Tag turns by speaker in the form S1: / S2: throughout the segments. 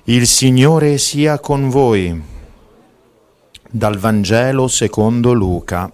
S1: Il Signore sia con voi. Dal Vangelo secondo Luca.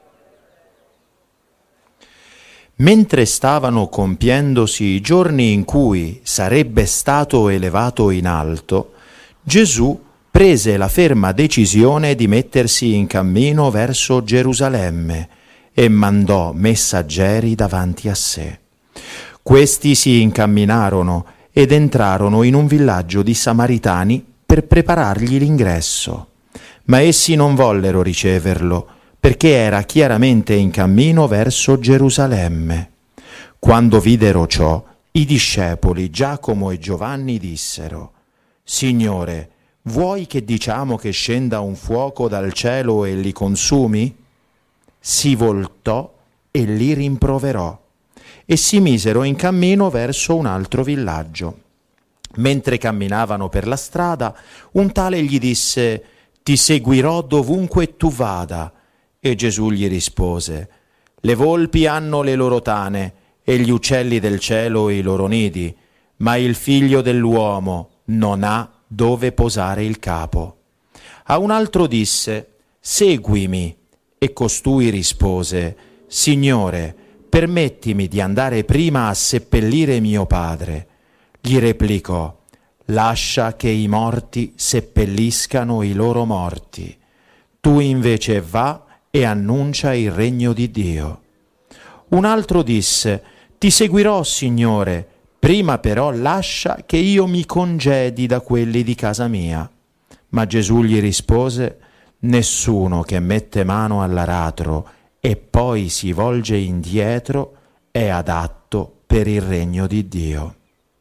S1: Mentre stavano compiendosi i giorni in cui sarebbe stato elevato in alto, Gesù prese la ferma decisione di mettersi in cammino verso Gerusalemme e mandò messaggeri davanti a sé. Questi si incamminarono ed entrarono in un villaggio di Samaritani per preparargli l'ingresso. Ma essi non vollero riceverlo, perché era chiaramente in cammino verso Gerusalemme. Quando videro ciò, i discepoli Giacomo e Giovanni dissero: «Signore, vuoi che diciamo che scenda un fuoco dal cielo e li consumi?» Si voltò e li rimproverò, e si misero in cammino verso un altro villaggio. Mentre camminavano per la strada, un tale gli disse: «Ti seguirò dovunque tu vada». E Gesù gli rispose: «Le volpi hanno le loro tane e gli uccelli del cielo i loro nidi, ma il figlio dell'uomo non ha dove posare il capo». A un altro disse: «Seguimi». E costui rispose: «Signore, permettimi di andare prima a seppellire mio padre». Gli replicò: «Lascia che i morti seppelliscano i loro morti. Tu invece va e annuncia il regno di Dio». Un altro disse: «Ti seguirò, Signore, prima però lascia che io mi congedi da quelli di casa mia». Ma Gesù gli rispose: «Nessuno che mette mano all'aratro e poi si volge indietro è adatto per il regno di Dio».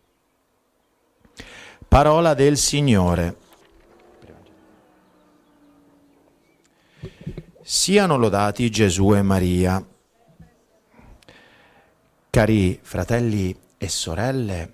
S1: Parola del Signore. Siano lodati Gesù e Maria. Cari fratelli e sorelle,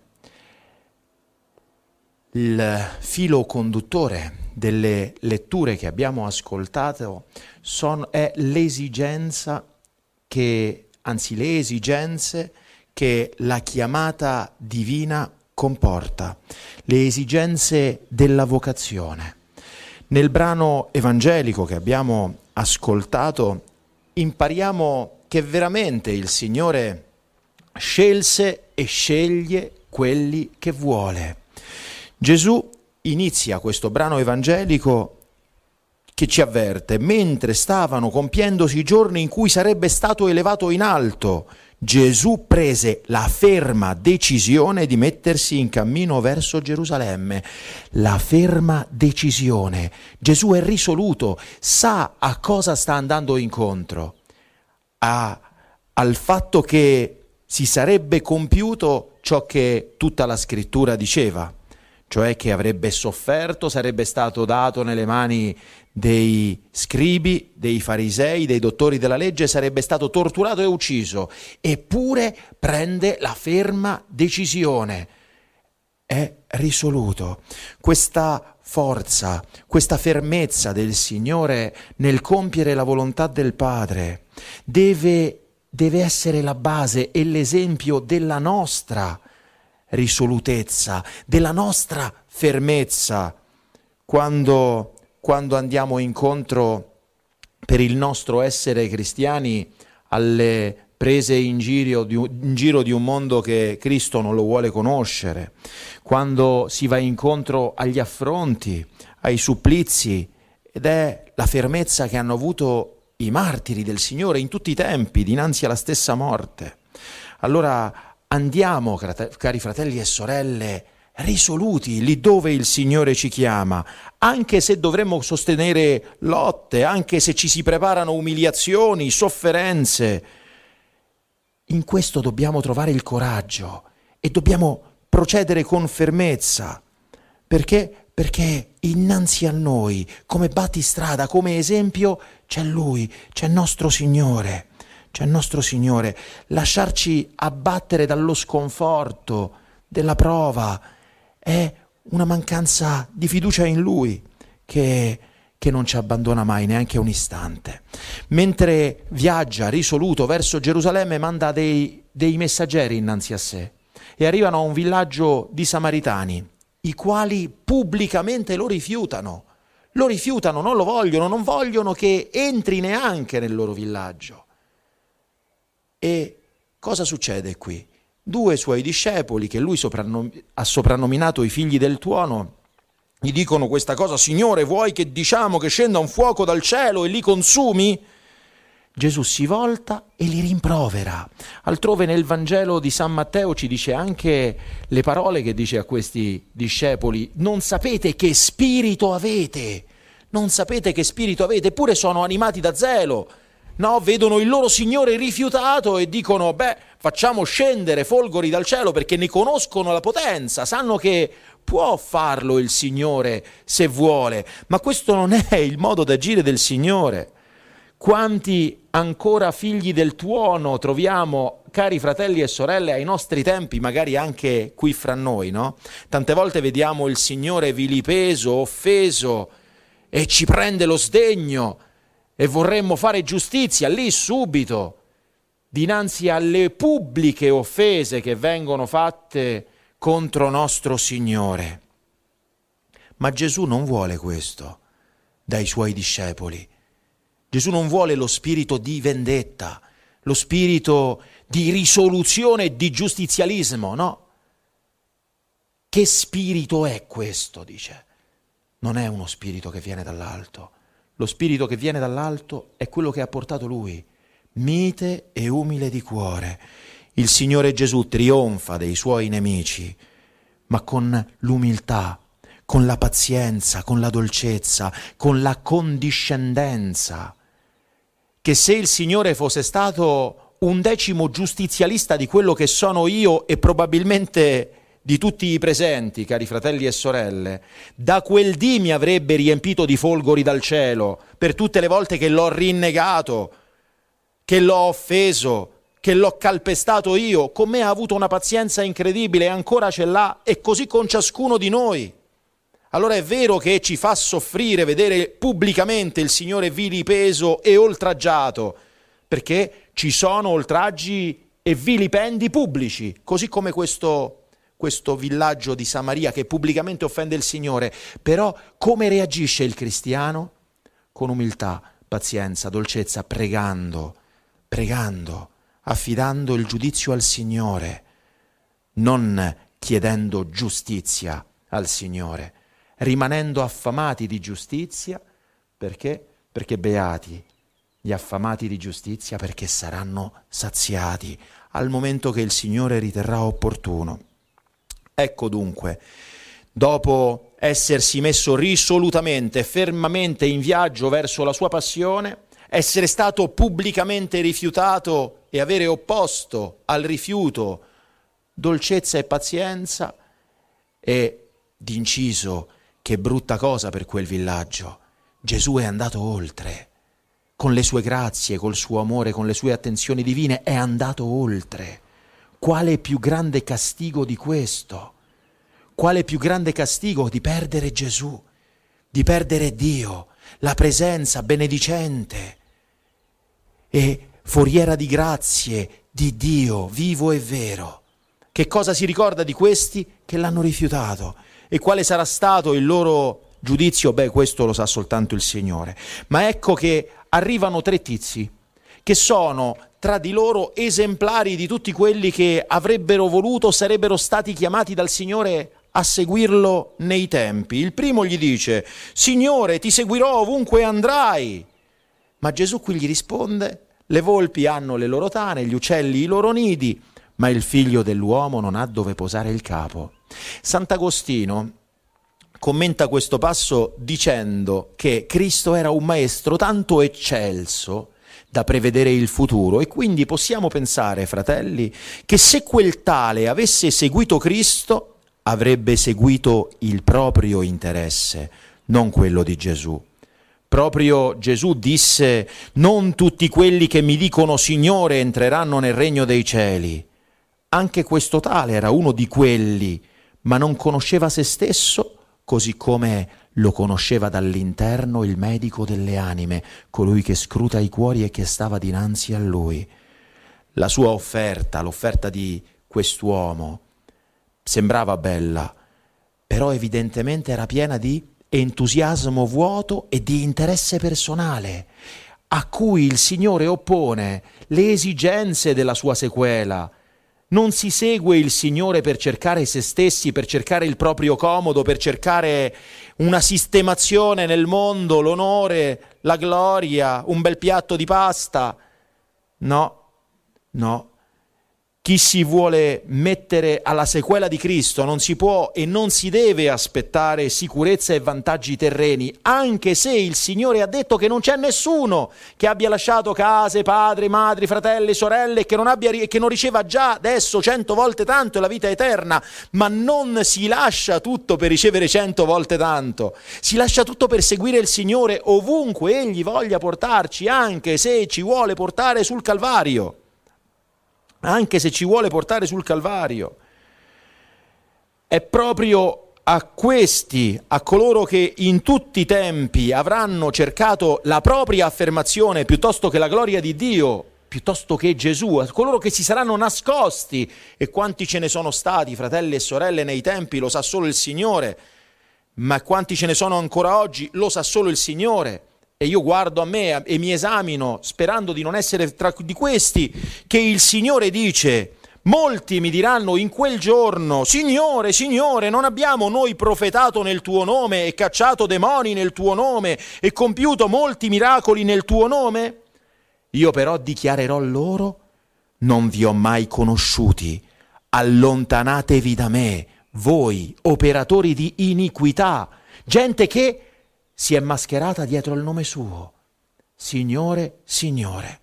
S1: il filo conduttore delle letture che abbiamo ascoltato è l'esigenza le esigenze che la chiamata divina comporta, le esigenze della vocazione. Nel brano evangelico che abbiamo ascoltato impariamo che veramente il Signore scelse e sceglie quelli che vuole. Gesù inizia questo brano evangelico che ci avverte: mentre stavano compiendosi i giorni in cui sarebbe stato elevato in alto, Gesù prese la ferma decisione di mettersi in cammino verso Gerusalemme. La ferma decisione. Gesù è risoluto, sa a cosa sta andando incontro, al fatto che si sarebbe compiuto ciò che tutta la scrittura diceva, cioè che avrebbe sofferto, sarebbe stato dato nelle mani dei scribi, dei farisei, dei dottori della legge, sarebbe stato torturato e ucciso. Eppure prende la ferma decisione. È risoluto. Questa forza, questa fermezza del Signore nel compiere la volontà del Padre deve essere la base e l'esempio della nostra risolutezza, della nostra fermezza quando andiamo incontro per il nostro essere cristiani alle prese in giro di un mondo che Cristo non lo vuole conoscere, quando si va incontro agli affronti, ai supplizi, ed è la fermezza che hanno avuto i martiri del Signore in tutti i tempi dinanzi alla stessa morte. Allora andiamo, cari fratelli e sorelle, risoluti lì dove il Signore ci chiama, anche se dovremmo sostenere lotte, anche se ci si preparano umiliazioni, sofferenze. In questo dobbiamo trovare il coraggio e dobbiamo procedere con fermezza. Perché innanzi a noi, come battistrada, come esempio, c'è Lui, c'è nostro Signore. C'è nostro Signore. Lasciarci abbattere dallo sconforto della prova è una mancanza di fiducia in Lui che non ci abbandona mai neanche un istante. Mentre viaggia risoluto verso Gerusalemme, manda dei messaggeri innanzi a sé e arrivano a un villaggio di Samaritani. i quali pubblicamente lo rifiutano, non lo vogliono, non vogliono che entri neanche nel loro villaggio. E cosa succede qui? 2 suoi discepoli, che lui ha soprannominato i figli del tuono, gli dicono questa cosa: Signore, vuoi che diciamo che scenda un fuoco dal cielo e li consumi? Gesù si volta e li rimprovera. Altrove nel Vangelo di San Matteo ci dice anche le parole che dice a questi discepoli: non sapete che spirito avete, non sapete che spirito avete, eppure sono animati da zelo. No, vedono il loro Signore rifiutato e dicono: facciamo scendere folgori dal cielo, perché ne conoscono la potenza, sanno che può farlo il Signore se vuole. Ma questo non è il modo d'agire del Signore. Quanti ancora figli del tuono troviamo, cari fratelli e sorelle, ai nostri tempi, magari anche qui fra noi, no? Tante volte vediamo il Signore vilipeso, offeso, e ci prende lo sdegno e vorremmo fare giustizia lì subito, dinanzi alle pubbliche offese che vengono fatte contro nostro Signore. Ma Gesù non vuole questo dai suoi discepoli. Gesù non vuole lo spirito di vendetta, lo spirito di risoluzione e di giustizialismo, no. Che spirito è questo, dice? Non è uno spirito che viene dall'alto. Lo spirito che viene dall'alto è quello che ha portato lui, mite e umile di cuore. Il Signore Gesù trionfa dei suoi nemici, ma con l'umiltà, con la pazienza, con la dolcezza, con la condiscendenza. Che se il Signore fosse stato un 10° giustizialista di quello che sono io e probabilmente di tutti i presenti, cari fratelli e sorelle, da quel dì mi avrebbe riempito di folgori dal cielo per tutte le volte che l'ho rinnegato, che l'ho offeso, che l'ho calpestato io. Con me ha avuto una pazienza incredibile e ancora ce l'ha, e così con ciascuno di noi. Allora è vero che ci fa soffrire vedere pubblicamente il Signore vilipeso e oltraggiato, perché ci sono oltraggi e vilipendi pubblici, così come questo villaggio di Samaria che pubblicamente offende il Signore. Però come reagisce il cristiano? Con umiltà, pazienza, dolcezza, pregando, affidando il giudizio al Signore, non chiedendo giustizia al Signore, rimanendo affamati di giustizia. Perché? Perché beati gli affamati di giustizia, perché saranno saziati al momento che il Signore riterrà opportuno. Ecco dunque, dopo essersi messo risolutamente, fermamente in viaggio verso la sua passione, essere stato pubblicamente rifiutato e avere opposto al rifiuto dolcezza e pazienza, e d'inciso, che brutta cosa per quel villaggio, Gesù è andato oltre. Con le sue grazie, col suo amore, con le sue attenzioni divine, è andato oltre. Quale più grande castigo di questo? Quale più grande castigo di perdere Gesù, di perdere Dio, la presenza benedicente e foriera di grazie di Dio vivo e vero. Che cosa si ricorda di questi che l'hanno rifiutato? E quale sarà stato il loro giudizio? Questo lo sa soltanto il Signore. Ma ecco che arrivano 3 tizi che sono tra di loro esemplari di tutti quelli che avrebbero voluto, sarebbero stati chiamati dal Signore a seguirlo nei tempi. Il primo gli dice: Signore, ti seguirò ovunque andrai. Ma Gesù qui gli risponde: le volpi hanno le loro tane, gli uccelli i loro nidi, ma il figlio dell'uomo non ha dove posare il capo. Sant'Agostino commenta questo passo dicendo che Cristo era un maestro tanto eccelso da prevedere il futuro, e quindi possiamo pensare, fratelli, che se quel tale avesse seguito Cristo, avrebbe seguito il proprio interesse, non quello di Gesù. Proprio Gesù disse: non tutti quelli che mi dicono Signore entreranno nel regno dei cieli. Anche questo tale era uno di quelli, ma non conosceva se stesso, così come lo conosceva dall'interno il medico delle anime, colui che scruta i cuori e che stava dinanzi a lui. La sua offerta, l'offerta di quest'uomo, sembrava bella, però evidentemente era piena di entusiasmo vuoto e di interesse personale, a cui il Signore oppone le esigenze della sua sequela. Non si segue il Signore per cercare se stessi, per cercare il proprio comodo, per cercare una sistemazione nel mondo, l'onore, la gloria, un bel piatto di pasta. No, no. Chi si vuole mettere alla sequela di Cristo non si può e non si deve aspettare sicurezza e vantaggi terreni, anche se il Signore ha detto che non c'è nessuno che abbia lasciato case, padri, madri, fratelli, sorelle e che non riceva già adesso 100 volte tanto la vita eterna, ma non si lascia tutto per ricevere 100 volte tanto, si lascia tutto per seguire il Signore ovunque Egli voglia portarci, anche se ci vuole portare sul Calvario. Anche se ci vuole portare sul Calvario. È proprio a questi, a coloro che in tutti i tempi avranno cercato la propria affermazione piuttosto che la gloria di Dio, piuttosto che Gesù, a coloro che si saranno nascosti, e quanti ce ne sono stati, fratelli e sorelle, nei tempi, lo sa solo il Signore, ma quanti ce ne sono ancora oggi, lo sa solo il Signore. E io guardo a me e mi esamino sperando di non essere tra di questi, che il Signore dice: molti mi diranno in quel giorno: Signore, Signore, non abbiamo noi profetato nel tuo nome e cacciato demoni nel tuo nome e compiuto molti miracoli nel tuo nome? Io però dichiarerò loro: non vi ho mai conosciuti, allontanatevi da me, voi operatori di iniquità, gente che si è mascherata dietro il nome suo. Signore, Signore.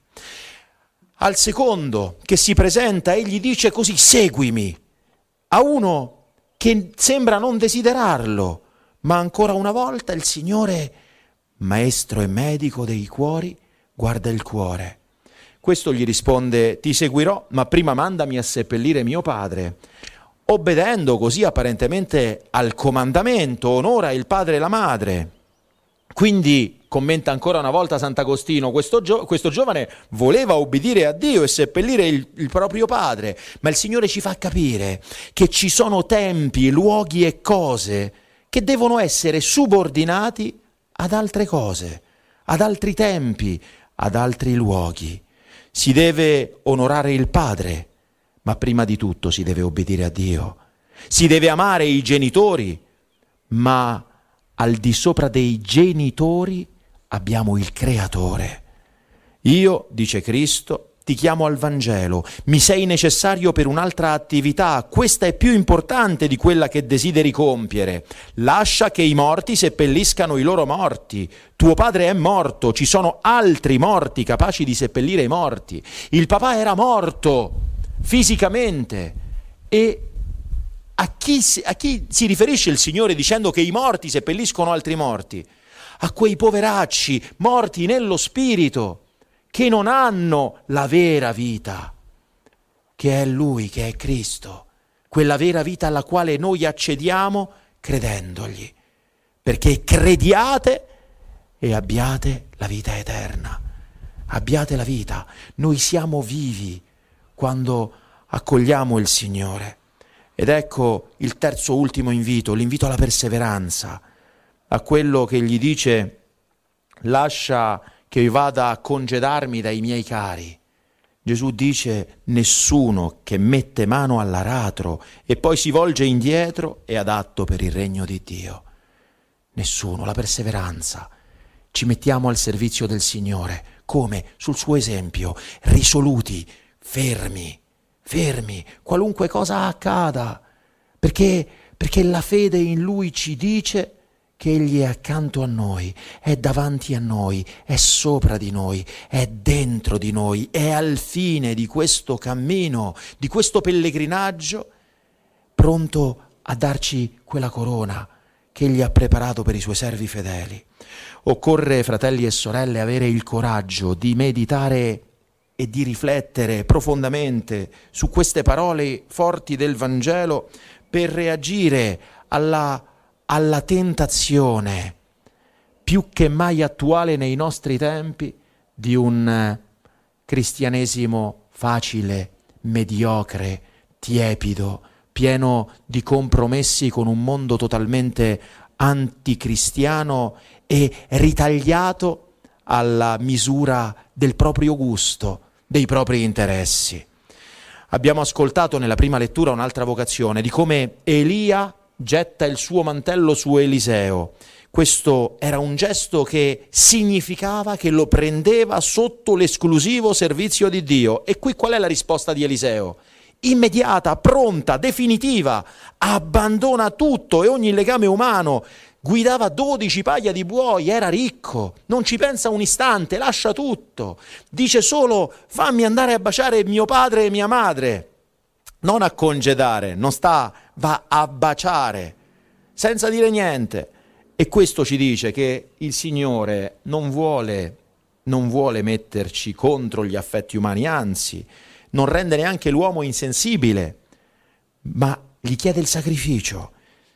S1: Al secondo che si presenta, egli dice così: seguimi. A uno che sembra non desiderarlo, ma ancora una volta il Signore, maestro e medico dei cuori, guarda il cuore. Questo gli risponde: ti seguirò, ma prima mandami a seppellire mio padre. Obbedendo così apparentemente al comandamento, onora il padre e la madre. Quindi, commenta ancora una volta Sant'Agostino, questo giovane voleva obbedire a Dio e seppellire il proprio padre, ma il Signore ci fa capire che ci sono tempi, luoghi e cose che devono essere subordinati ad altre cose, ad altri tempi, ad altri luoghi. Si deve onorare il padre, ma prima di tutto si deve obbedire a Dio. Si deve amare i genitori, ma al di sopra dei genitori abbiamo il Creatore. Io, dice Cristo, ti chiamo al Vangelo, mi sei necessario per un'altra attività, questa è più importante di quella che desideri compiere. Lascia che i morti seppelliscano i loro morti. Tuo padre è morto, ci sono altri morti capaci di seppellire i morti. Il papà era morto fisicamente. E a chi si riferisce il Signore dicendo che i morti seppelliscono altri morti? A quei poveracci morti nello spirito, che non hanno la vera vita, che è Lui, che è Cristo, quella vera vita alla quale noi accediamo credendogli, perché crediate e abbiate la vita eterna, abbiate la vita. Noi siamo vivi quando accogliamo il Signore. Ed ecco il terzo ultimo invito, l'invito alla perseveranza, a quello che gli dice: lascia che io vada a congedarmi dai miei cari. Gesù dice: nessuno che mette mano all'aratro e poi si volge indietro è adatto per il regno di Dio. Nessuno, la perseveranza. Ci mettiamo al servizio del Signore, come? Sul suo esempio, risoluti, fermi, qualunque cosa accada, perché la fede in Lui ci dice che Egli è accanto a noi, è davanti a noi, è sopra di noi, è dentro di noi, è al fine di questo cammino, di questo pellegrinaggio, pronto a darci quella corona che Egli ha preparato per i Suoi servi fedeli. Occorre, fratelli e sorelle, avere il coraggio di meditare e di riflettere profondamente su queste parole forti del Vangelo per reagire alla tentazione più che mai attuale nei nostri tempi di un cristianesimo facile, mediocre, tiepido, pieno di compromessi con un mondo totalmente anticristiano e ritagliato alla misura del proprio gusto, dei propri interessi. Abbiamo ascoltato nella prima lettura un'altra vocazione di come Elia getta il suo mantello su Eliseo. Questo era un gesto che significava che lo prendeva sotto l'esclusivo servizio di Dio. E qui qual è la risposta di Eliseo? Immediata, pronta, definitiva. Abbandona tutto e ogni legame umano. Guidava 12 paia di buoi, era ricco, non ci pensa un istante, lascia tutto. Dice solo: fammi andare a baciare mio padre e mia madre. Non a congedare, va a baciare, senza dire niente. E questo ci dice che il Signore non vuole metterci contro gli affetti umani, anzi, non rende neanche l'uomo insensibile, ma gli chiede il sacrificio.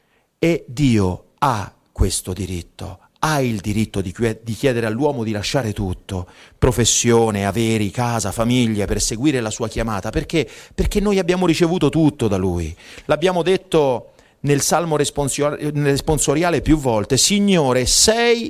S1: E Dio ha questo diritto, ha il diritto di chiedere all'uomo di lasciare tutto, professione, averi, casa, famiglie, per seguire la sua chiamata, perché noi abbiamo ricevuto tutto da Lui. L'abbiamo detto nel Salmo responsoriale più volte: Signore, sei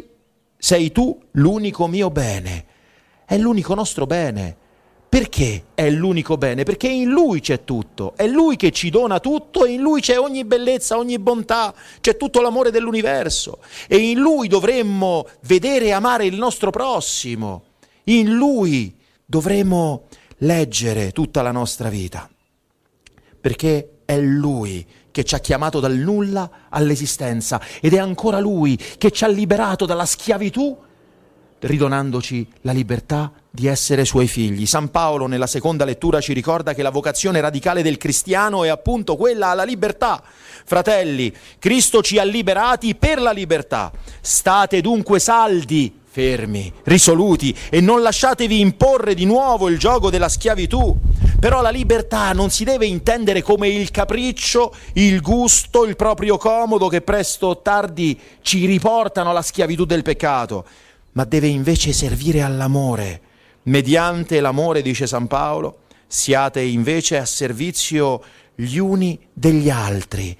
S1: tu l'unico mio bene, è l'unico nostro bene. Perché è l'unico bene? Perché in Lui c'è tutto, è Lui che ci dona tutto, e in Lui c'è ogni bellezza, ogni bontà, c'è tutto l'amore dell'universo, e in Lui dovremmo vedere e amare il nostro prossimo, in Lui dovremmo leggere tutta la nostra vita, perché è Lui che ci ha chiamato dal nulla all'esistenza, ed è ancora Lui che ci ha liberato dalla schiavitù, ridonandoci la libertà di essere Suoi figli. San Paolo nella seconda lettura ci ricorda che la vocazione radicale del cristiano è appunto quella alla libertà. Fratelli, Cristo ci ha liberati per la libertà. State dunque saldi, fermi, risoluti, e non lasciatevi imporre di nuovo il giogo della schiavitù. Però la libertà non si deve intendere come il capriccio, il gusto, il proprio comodo che presto o tardi ci riportano alla schiavitù del peccato, ma deve invece servire all'amore. Mediante l'amore, dice San Paolo, siate invece a servizio gli uni degli altri.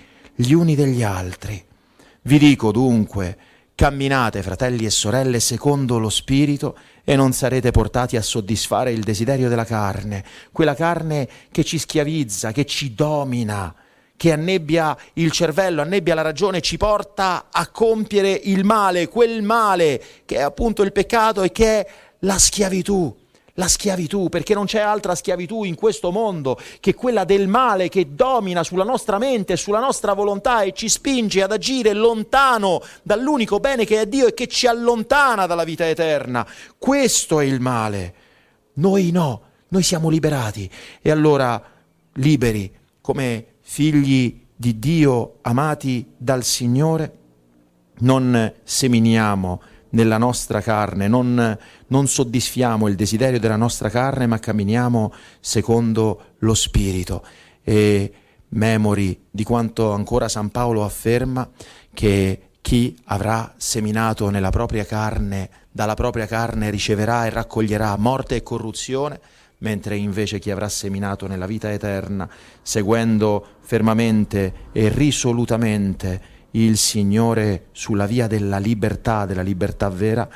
S1: Vi dico dunque, camminate, fratelli e sorelle, secondo lo Spirito, e non sarete portati a soddisfare il desiderio della carne, quella carne che ci schiavizza, che ci domina, che annebbia il cervello, annebbia la ragione, ci porta a compiere il male, quel male che è appunto il peccato e che è la schiavitù, perché non c'è altra schiavitù in questo mondo che quella del male che domina sulla nostra mente e sulla nostra volontà e ci spinge ad agire lontano dall'unico bene che è Dio e che ci allontana dalla vita eterna. Questo è il male. Noi no, noi siamo liberati, e allora liberi come figli di Dio amati dal Signore, non seminiamo nella nostra carne, non soddisfiamo il desiderio della nostra carne, ma camminiamo secondo lo Spirito, e memori di quanto ancora San Paolo afferma, che chi avrà seminato nella propria carne, dalla propria carne riceverà e raccoglierà morte e corruzione, mentre invece chi avrà seminato nella vita eterna, seguendo fermamente e risolutamente il Signore sulla via della libertà vera,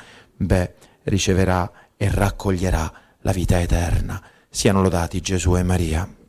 S1: riceverà e raccoglierà la vita eterna. Siano lodati Gesù e Maria.